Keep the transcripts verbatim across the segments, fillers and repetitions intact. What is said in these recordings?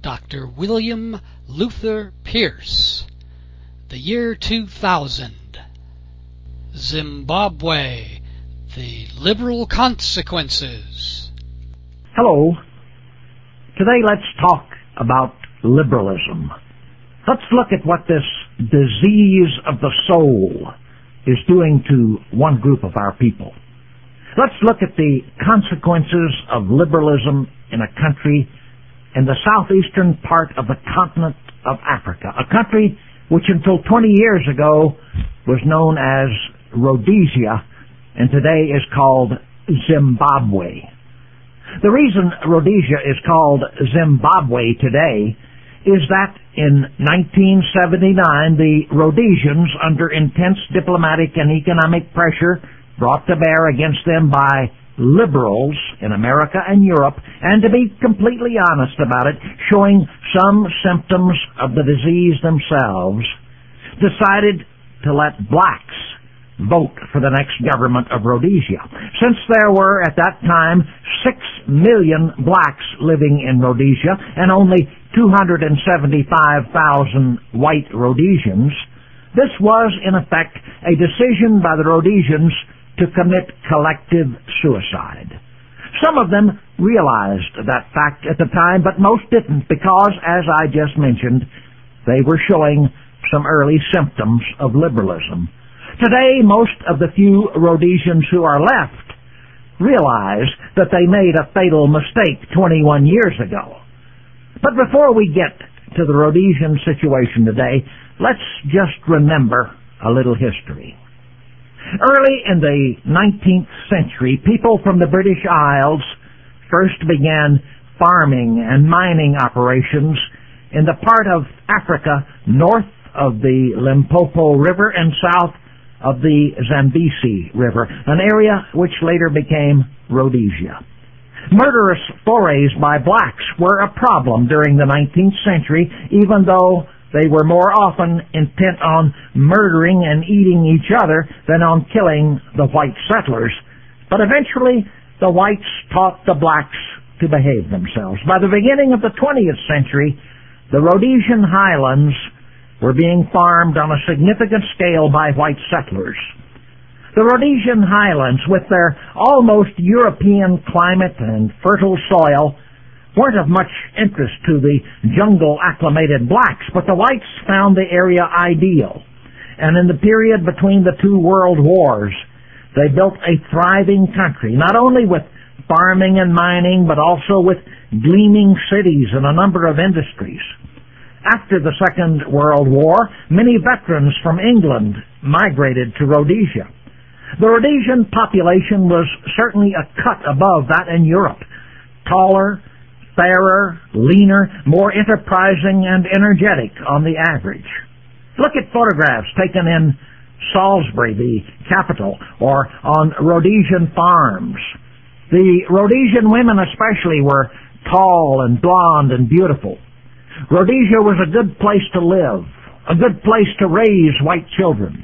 Doctor William Luther Pierce. The year two thousand. Zimbabwe. The liberal consequences. Hello. Today let's talk about liberalism. Let's look at what this disease of the soul is doing to one group of our people. Let's look at the consequences of liberalism in a country in the southeastern part of the continent of Africa, a country which until twenty years ago was known as Rhodesia and today is called Zimbabwe. The reason Rhodesia is called Zimbabwe today is that in nineteen seventy-nine, the Rhodesians, under intense diplomatic and economic pressure brought to bear against them by liberals in America and Europe, and to be completely honest about it, showing some symptoms of the disease themselves, decided to let blacks vote for the next government of Rhodesia. Since there were, at that time, six million blacks living in Rhodesia and only two hundred seventy-five thousand white Rhodesians, this was, in effect, a decision by the Rhodesians to commit collective suicide. Some of them realized that fact at the time, but most didn't because, as I just mentioned, they were showing some early symptoms of liberalism. Today, most of the few Rhodesians who are left realize that they made a fatal mistake twenty-one years ago. But before we get to the Rhodesian situation today, let's just remember a little history. Early in the nineteenth century, people from the British Isles first began farming and mining operations in the part of Africa north of the Limpopo River and south of the Zambezi River, an area which later became Rhodesia. Murderous forays by blacks were a problem during the nineteenth century, even though they were more often intent on murdering and eating each other than on killing the white settlers. But eventually, the whites taught the blacks to behave themselves. By the beginning of the twentieth century, the Rhodesian highlands were being farmed on a significant scale by white settlers. The Rhodesian highlands, with their almost European climate and fertile soil, weren't of much interest to the jungle-acclimated blacks, but the whites found the area ideal. And in the period between the two world wars, they built a thriving country, not only with farming and mining, but also with gleaming cities and a number of industries. After the Second World War, many veterans from England migrated to Rhodesia. The Rhodesian population was certainly a cut above that in Europe, taller, fairer, leaner, more enterprising and energetic on the average. Look at photographs taken in Salisbury, the capital, or on Rhodesian farms. The Rhodesian women especially were tall and blonde and beautiful. Rhodesia was a good place to live, a good place to raise white children.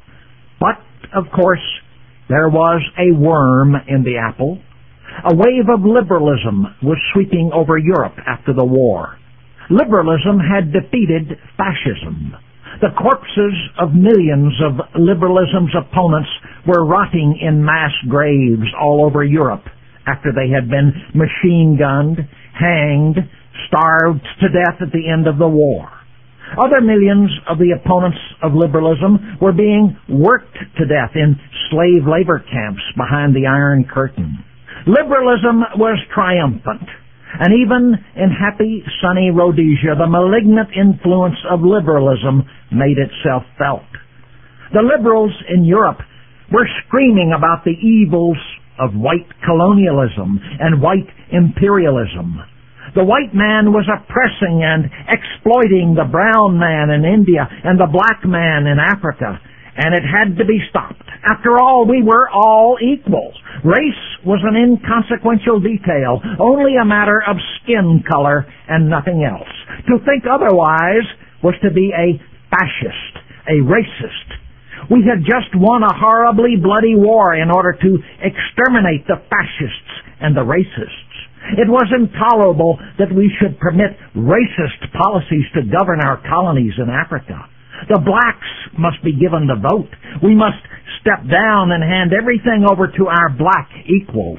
But, of course, there was a worm in the apple. A wave of liberalism was sweeping over Europe after the war. Liberalism had defeated fascism. The corpses of millions of liberalism's opponents were rotting in mass graves all over Europe after they had been machine-gunned, hanged, starved to death at the end of the war. Other millions of the opponents of liberalism were being worked to death in slave labor camps behind the Iron Curtain. Liberalism was triumphant, and even in happy, sunny Rhodesia, the malignant influence of liberalism made itself felt. The liberals in Europe were screaming about the evils of white colonialism and white imperialism. The white man was oppressing and exploiting the brown man in India and the black man in Africa, and it had to be stopped. After all, we were all equal. Race was an inconsequential detail, only a matter of skin color and nothing else. To think otherwise was to be a fascist, a racist. We had just won a horribly bloody war in order to exterminate the fascists and the racists. It was intolerable that we should permit racist policies to govern our colonies in Africa. The blacks must be given the vote. We must step down and hand everything over to our black equals.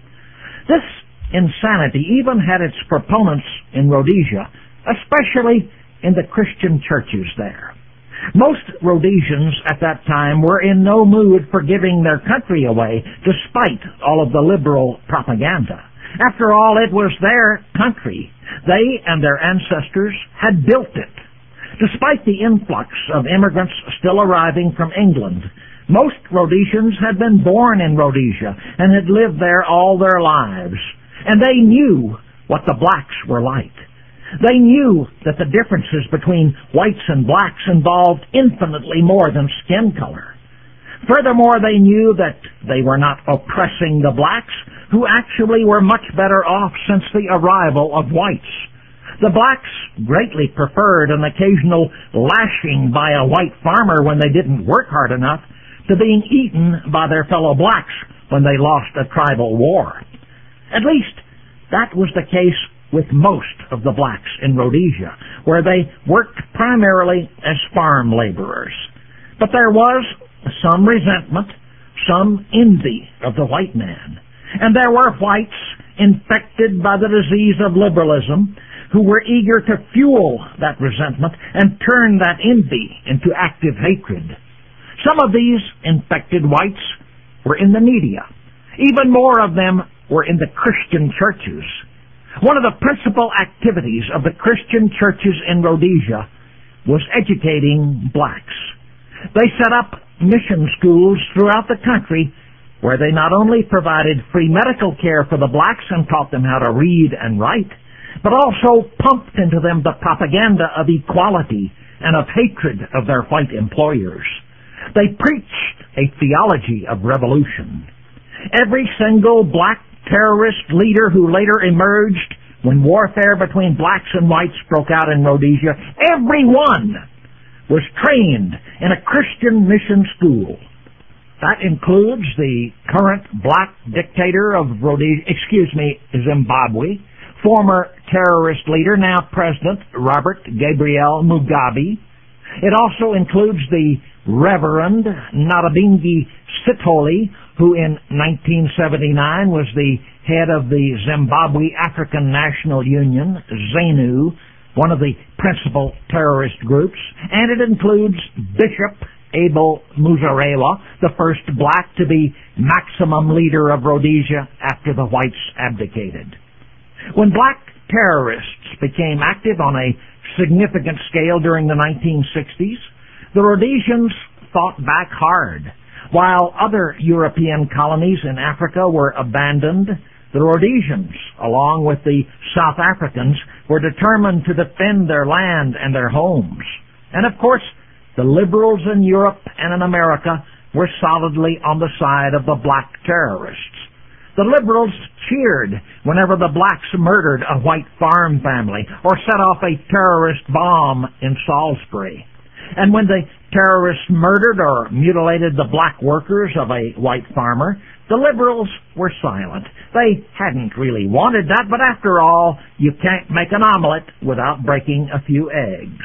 This insanity even had its proponents in Rhodesia, especially in the Christian churches there. Most Rhodesians at that time were in no mood for giving their country away, despite all of the liberal propaganda. After all, it was their country. They and their ancestors had built it. Despite the influx of immigrants still arriving from England, most Rhodesians had been born in Rhodesia and had lived there all their lives, and they knew what the blacks were like. They knew that the differences between whites and blacks involved infinitely more than skin color. Furthermore, they knew that they were not oppressing the blacks, who actually were much better off since the arrival of whites. The blacks greatly preferred an occasional lashing by a white farmer when they didn't work hard enough to being eaten by their fellow blacks when they lost a tribal war. At least that was the case with most of the blacks in Rhodesia, where they worked primarily as farm laborers. But there was some resentment, some envy of the white man. And there were whites infected by the disease of liberalism who were eager to fuel that resentment and turn that envy into active hatred. Some of these infected whites were in the media. Even more of them were in the Christian churches. One of the principal activities of the Christian churches in Rhodesia was educating blacks. They set up mission schools throughout the country where they not only provided free medical care for the blacks and taught them how to read and write, but also pumped into them the propaganda of equality and of hatred of their white employers. They preached a theology of revolution. Every single black terrorist leader who later emerged when warfare between blacks and whites broke out in Rhodesia, every one was trained in a Christian mission school. That includes the current black dictator of Rhodesia, excuse me, Zimbabwe, former terrorist leader, now President Robert Gabriel Mugabe. It also includes the Reverend Nabingi Sithole, who in nineteen seventy-nine was the head of the Zimbabwe African National Union, ZANU, one of the principal terrorist groups. And it includes Bishop Abel Muzorewa, the first black to be maximum leader of Rhodesia after the whites abdicated. When black terrorists became active on a significant scale during the nineteen sixties, the Rhodesians fought back hard. While other European colonies in Africa were abandoned, the Rhodesians, along with the South Africans, were determined to defend their land and their homes. And of course, the liberals in Europe and in America were solidly on the side of the black terrorists. The liberals cheered whenever the blacks murdered a white farm family or set off a terrorist bomb in Salisbury. And when the terrorists murdered or mutilated the black workers of a white farmer, the liberals were silent. They hadn't really wanted that, but after all, you can't make an omelet without breaking a few eggs.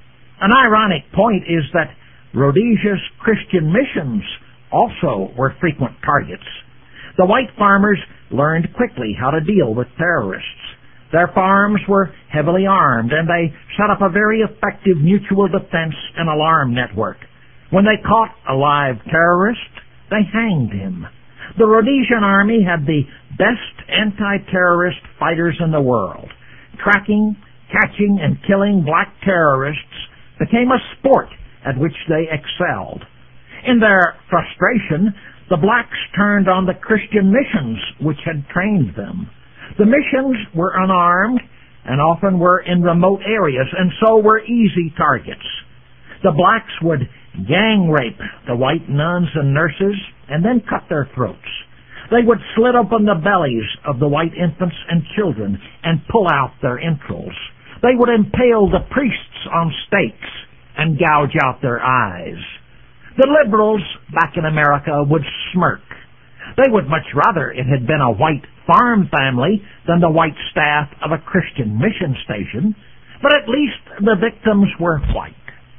An ironic point is that Rhodesia's Christian missions also were frequent targets. The white farmers learned quickly how to deal with terrorists. Their farms were heavily armed, and they set up a very effective mutual defense and alarm network. When they caught a live terrorist, they hanged him. The Rhodesian army had the best anti-terrorist fighters in the world. Tracking, catching, and killing black terrorists became a sport at which they excelled. In their frustration, the blacks turned on the Christian missions which had trained them. The missions were unarmed and often were in remote areas, and so were easy targets. The blacks would gang rape the white nuns and nurses and then cut their throats. They would slit open the bellies of the white infants and children and pull out their entrails. They would impale the priests on stakes and gouge out their eyes. The liberals back in America would smirk. They would much rather it had been a white farm family than the white staff of a Christian mission station, but at least the victims were white.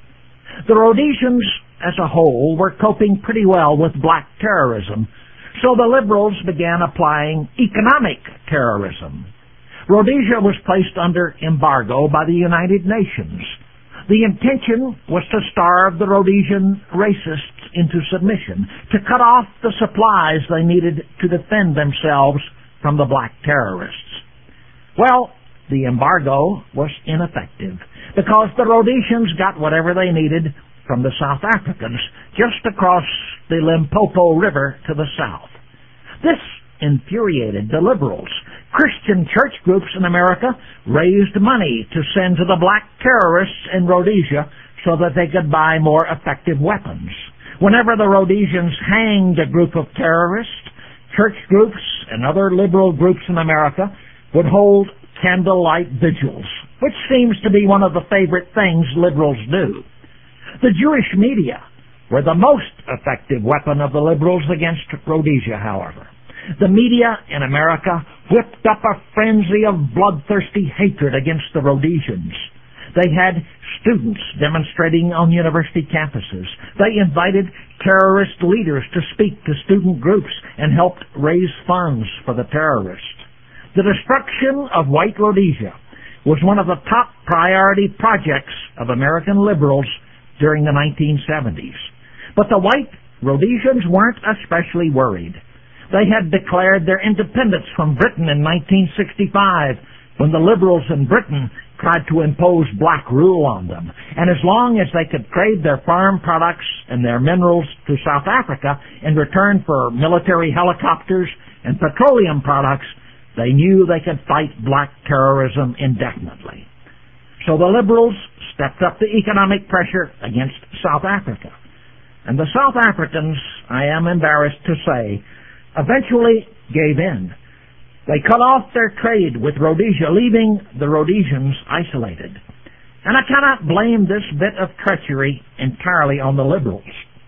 The Rhodesians as a whole were coping pretty well with black terrorism, so the liberals began applying economic terrorism. Rhodesia was placed under embargo by the United Nations. The intention was to starve the Rhodesian racists into submission, to cut off the supplies they needed to defend themselves from the black terrorists. Well, the embargo was ineffective because the Rhodesians got whatever they needed from the South Africans just across the Limpopo River to the south. This infuriated the liberals. Christian church groups in America raised money to send to the black terrorists in Rhodesia so that they could buy more effective weapons. Whenever the Rhodesians hanged a group of terrorists, church groups and other liberal groups in America would hold candlelight vigils, which seems to be one of the favorite things liberals do. The Jewish media were the most effective weapon of the liberals against Rhodesia, however. The media in America whipped up a frenzy of bloodthirsty hatred against the Rhodesians. They had students demonstrating on university campuses. They invited terrorist leaders to speak to student groups and helped raise funds for the terrorists. The destruction of white Rhodesia was one of the top priority projects of American liberals during the nineteen seventies. But the white Rhodesians weren't especially worried. They had declared their independence from Britain in nineteen sixty-five when the liberals in Britain tried to impose black rule on them. And as long as they could trade their farm products and their minerals to South Africa in return for military helicopters and petroleum products, they knew they could fight black terrorism indefinitely. So the liberals stepped up the economic pressure against South Africa. And the South Africans, I am embarrassed to say, eventually gave in. They cut off their trade with Rhodesia, leaving the Rhodesians isolated. And I cannot blame this bit of treachery entirely on the liberals.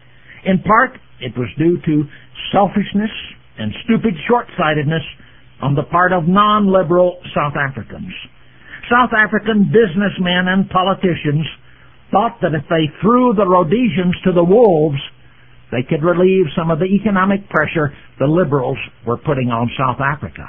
In part, it was due to selfishness and stupid short-sightedness on the part of non-liberal South Africans. South African businessmen and politicians thought that if they threw the Rhodesians to the wolves, they could relieve some of the economic pressure the liberals were putting on South Africa.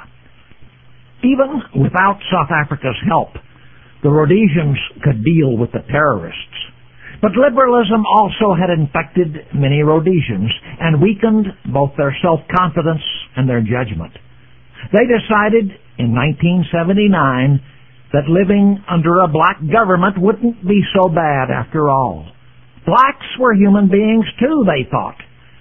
Even without South Africa's help, the Rhodesians could deal with the terrorists. But liberalism also had infected many Rhodesians and weakened both their self-confidence and their judgment. They decided in nineteen seventy-nine that living under a black government wouldn't be so bad after all. Blacks were human beings too, they thought.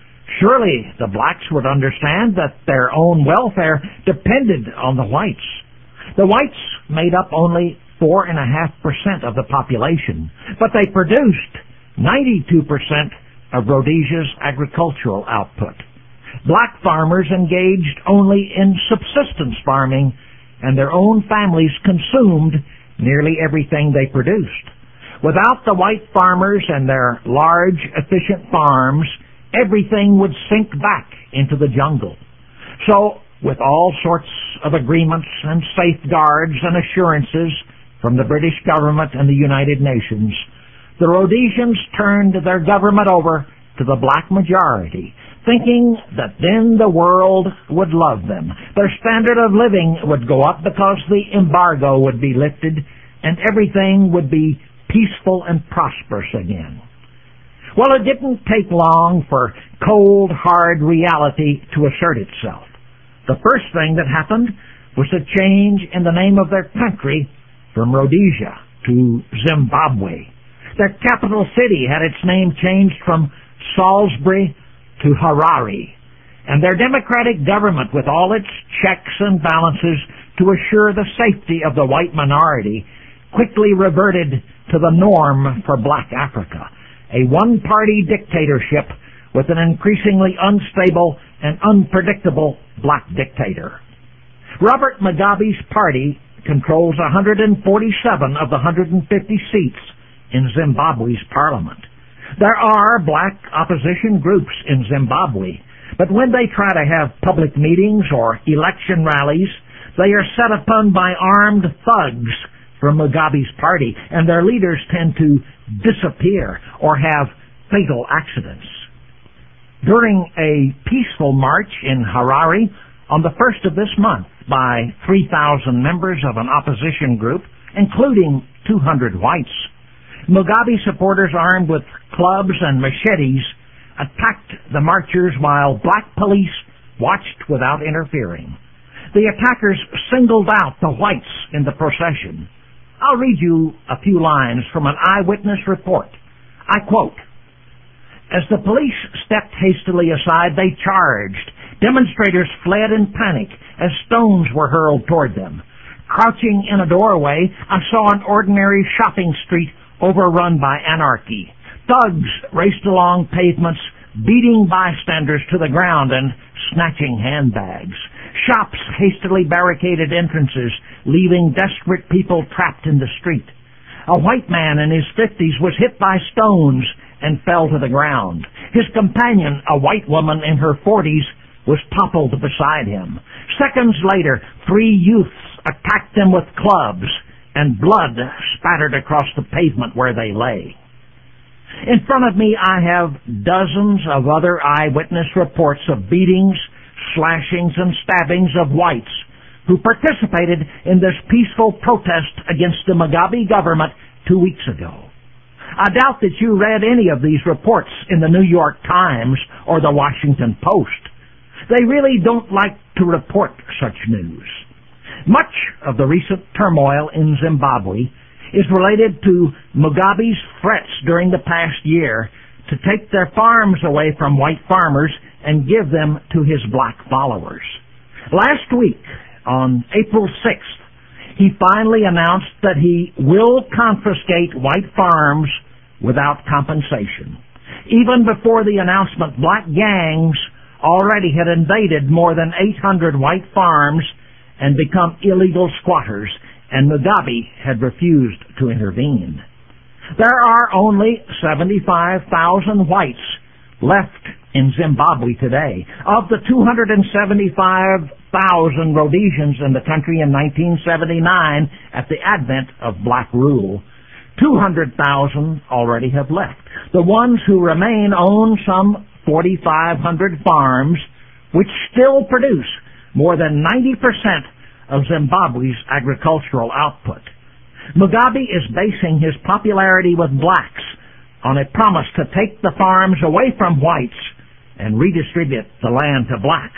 Surely the blacks would understand that their own welfare depended on the whites. The whites made up only four and a half percent of the population, but they produced ninety-two percent of Rhodesia's agricultural output. Black farmers engaged only in subsistence farming, and their own families consumed nearly everything they produced. Without the white farmers and their large, efficient farms, everything would sink back into the jungle. So, with all sorts of agreements and safeguards and assurances from the British government and the United Nations, the Rhodesians turned their government over to the black majority, thinking that then the world would love them. Their standard of living would go up because the embargo would be lifted and everything would be peaceful and prosperous again. Well, it didn't take long for cold, hard reality to assert itself. The first thing that happened was a change in the name of their country from Rhodesia to Zimbabwe. Their capital city had its name changed from Salisbury to Harare, and their democratic government, with all its checks and balances to assure the safety of the white minority, quickly reverted to the norm for black Africa, a one-party dictatorship with an increasingly unstable and unpredictable black dictator. Robert Mugabe's party controls one hundred forty-seven of the one hundred fifty seats in Zimbabwe's parliament. There are black opposition groups in Zimbabwe, But when they try to have public meetings or election rallies, they are set upon by armed thugs from Mugabe's party, and their leaders tend to disappear or have fatal accidents. During a peaceful march in Harare on the first of this month by three thousand members of an opposition group, including two hundred whites, Mugabe supporters armed with clubs and machetes attacked the marchers while black police watched without interfering. The attackers singled out the whites in the procession. I'll read you a few lines from an eyewitness report. I quote, "As the police stepped hastily aside, they charged. Demonstrators fled in panic as stones were hurled toward them. Crouching in a doorway, I saw an ordinary shopping street overrun by anarchy. Thugs raced along pavements, beating bystanders to the ground and snatching handbags. Shops hastily barricaded entrances, leaving desperate people trapped in the street. A white man in his fifties was hit by stones and fell to the ground. His companion, a white woman in her forties, was toppled beside him. Seconds later, three youths attacked them with clubs, and blood spattered across the pavement where they lay." In front of me, I have dozens of other eyewitness reports of beatings, slashings, and stabbings of whites who participated in this peaceful protest against the Mugabe government two weeks ago. I doubt that you read any of these reports in the New York Times or the Washington Post. They really don't like to report such news. Much of the recent turmoil in Zimbabwe is related to Mugabe's threats during the past year to take their farms away from white farmers and give them to his black followers. Last week, on April sixth, he finally announced that he will confiscate white farms without compensation. Even before the announcement, black gangs already had invaded more than eight hundred white farms and become illegal squatters, and Mugabe had refused to intervene. There are only seventy-five thousand whites left in Zimbabwe today. Of the two hundred seventy-five thousand Rhodesians in the country in nineteen seventy-nine at the advent of black rule, two hundred thousand already have left. The ones who remain own some forty-five hundred farms, which still produce more than ninety percent of Zimbabwe's agricultural output. Mugabe is basing his popularity with blacks on a promise to take the farms away from whites and redistribute the land to blacks.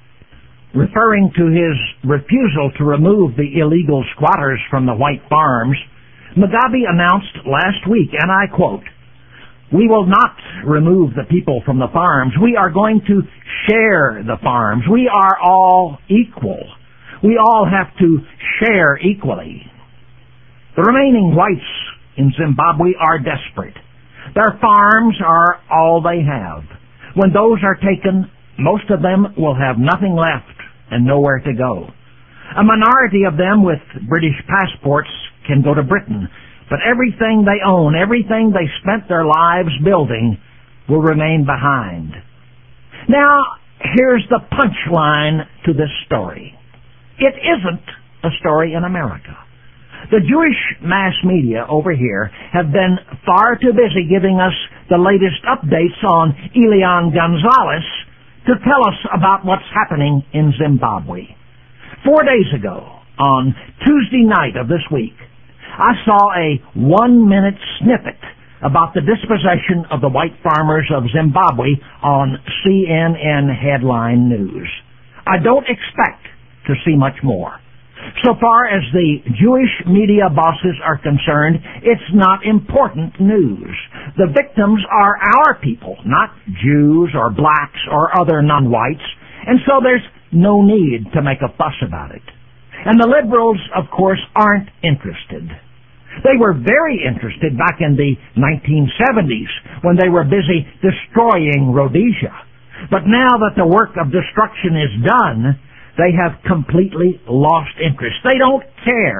Referring to his refusal to remove the illegal squatters from the white farms, Mugabe announced last week, and I quote, "We will not remove the people from the farms. We are going to share the farms. We are all equal. We all have to share equally." The remaining whites in Zimbabwe are desperate. Their farms are all they have. When those are taken, most of them will have nothing left and nowhere to go. A minority of them with British passports can go to Britain, but everything they own, everything they spent their lives building, will remain behind. Now, here's the punchline to this story. It isn't a story in America. The Jewish mass media over here have been far too busy giving us the latest updates on Elian Gonzalez to tell us about what's happening in Zimbabwe. Four days ago, on Tuesday night of this week, I saw a one-minute snippet about the dispossession of the white farmers of Zimbabwe on C N N headline news. I don't expect to see much more. So far as the Jewish media bosses are concerned, it's not important news. The victims are our people, not Jews or blacks or other non-whites, and so there's no need to make a fuss about it. And the liberals, of course, aren't interested. They were very interested back in the nineteen seventies when they were busy destroying Rhodesia. But now that the work of destruction is done, they have completely lost interest. They don't care.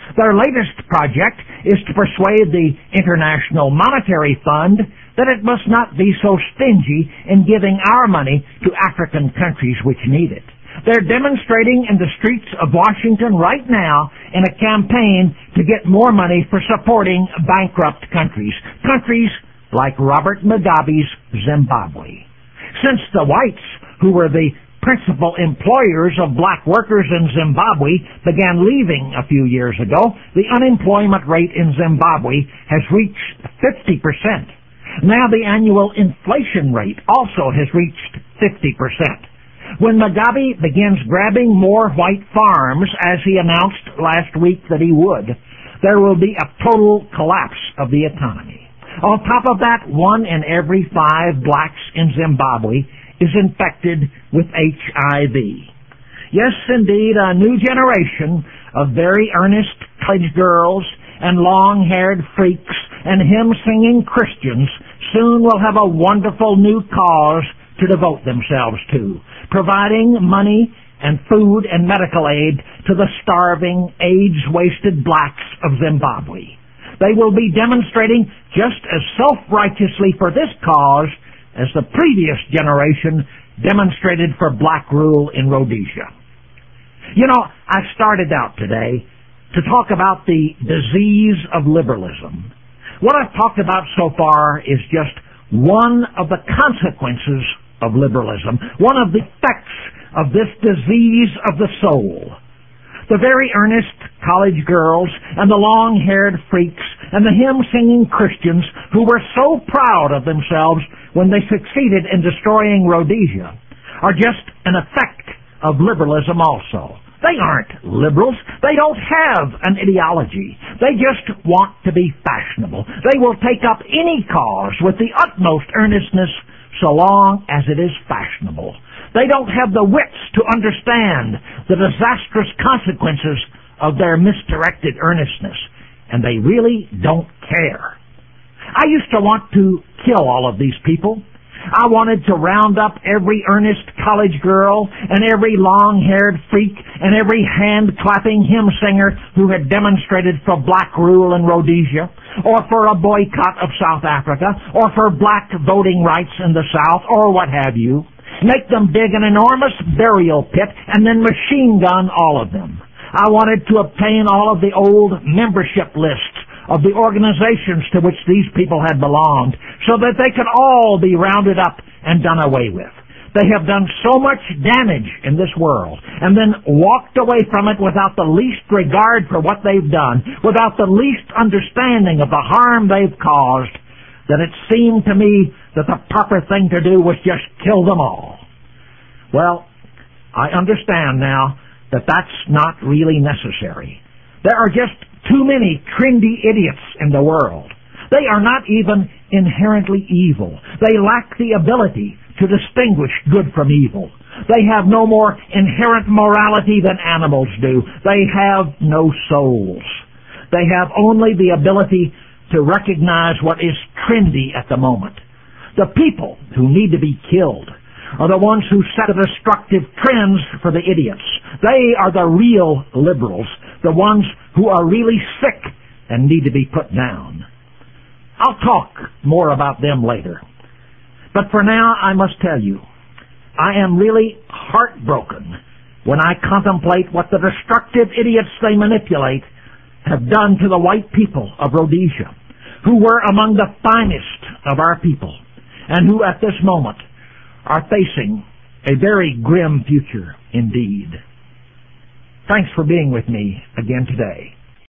Their latest project is to persuade the International Monetary Fund that it must not be so stingy in giving our money to African countries which need it. They're demonstrating in the streets of Washington right now in a campaign to get more money for supporting bankrupt countries, countries like Robert Mugabe's Zimbabwe. Since the whites, who were the principal employers of black workers in Zimbabwe, began leaving a few years ago, the unemployment rate in Zimbabwe has reached fifty percent. Now the annual inflation rate also has reached fifty percent. When Mugabe begins grabbing more white farms, as he announced last week that he would, there will be a total collapse of the economy. On top of that, one in every five blacks in Zimbabwe is infected with H I V. Yes, indeed, a new generation of very earnest college girls and long-haired freaks and hymn-singing Christians soon will have a wonderful new cause to devote themselves to, providing money and food and medical aid to the starving, AIDS-wasted blacks of Zimbabwe. They will be demonstrating just as self-righteously for this cause as the previous generation demonstrated for black rule in Rhodesia. You know, I started out today to talk about the disease of liberalism. What I've talked about so far is just one of the consequences of liberalism, one of the effects of this disease of the soul. The very earnest college girls and the long-haired freaks and the hymn-singing Christians who were so proud of themselves when they succeeded in destroying Rhodesia are just an effect of liberalism also. They aren't liberals. They don't have an ideology. They just want to be fashionable. They will take up any cause with the utmost earnestness so long as it is fashionable. They don't have the wits to understand the disastrous consequences of their misdirected earnestness, and they really don't care. I used to want to kill all of these people. I wanted to round up every earnest college girl and every long-haired freak and every hand-clapping hymn singer who had demonstrated for black rule in Rhodesia, or for a boycott of South Africa, or for black voting rights in the South, or what have you. Make them dig an enormous burial pit and then machine gun all of them. I wanted to obtain all of the old membership lists of the organizations to which these people had belonged, so that they could all be rounded up and done away with. They have done so much damage in this world, and then walked away from it without the least regard for what they've done, without the least understanding of the harm they've caused, that it seemed to me that the proper thing to do was just kill them all. Well, I understand now that that's not really necessary. There are just too many trendy idiots in the world. They are not even inherently evil. They lack the ability to distinguish good from evil. They have no more inherent morality than animals do. They have no souls. They have only the ability to recognize what is trendy at the moment. The people who need to be killed are the ones who set the destructive trends for the idiots. They are the real liberals, the ones who are really sick and need to be put down. I'll talk more about them later. But for now, I must tell you, I am really heartbroken when I contemplate what the destructive idiots they manipulate have done to the white people of Rhodesia, who were among the finest of our people, and who at this moment are facing a very grim future indeed. Thanks for being with me again today.